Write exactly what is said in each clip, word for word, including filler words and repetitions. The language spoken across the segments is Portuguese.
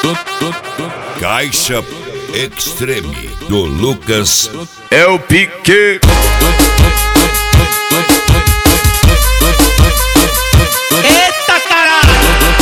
Caixa Extreme do Lucas é o pique. Eita caralho!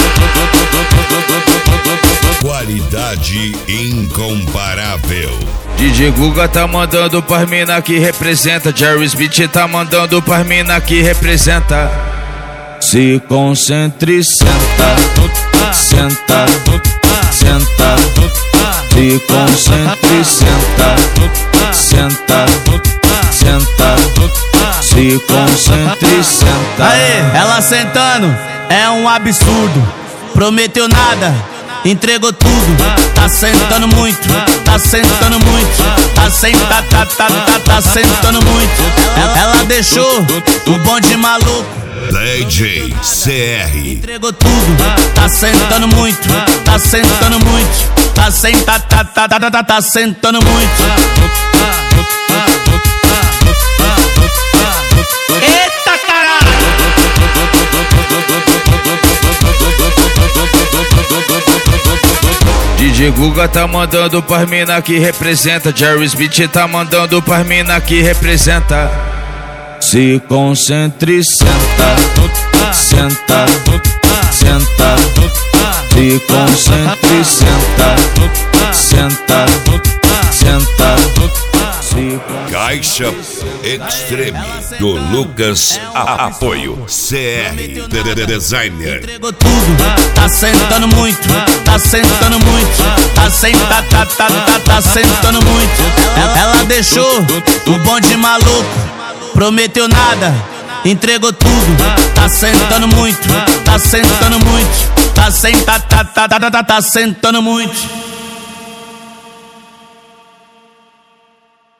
Qualidade incomparável. D J Guga tá mandando pras mina que representa. Jerry Smith tá mandando pras mina que representa. Se concentre, senta, senta, senta. Se concentre, senta, senta, senta. Se concentre, senta. Aê, ela sentando é um absurdo. Prometeu nada, entregou tudo. Tá sentando muito, tá sentando muito. Tá senta, tá, tá, tá, tá sentando muito. Ela, ela deixou o bonde maluco. D J C R Entregou tudo, tá sentando muito, tá sentando muito. Tá senta, tá, tá, tá, tá, tá, tá sentando muito. Eita caralho! D J Guga tá mandando pras mina que representa. Jerry Smith tá mandando pras mina que representa. Se concentre, senta, senta, senta. Se concentre, senta, senta, senta. Se Caixa Extreme do Lucas a Apoio C R D Designer. Entregou tudo, tá sentando muito, tá sentando muito. Tá senta, tá, tá, tá, tá sentando muito. Ela, ela deixou o bonde maluco. Prometeu nada, entregou tudo. Tá sentando muito, tá sentando muito. Tá senta, tá, tá, tá, tá, tá, tá sentando muito.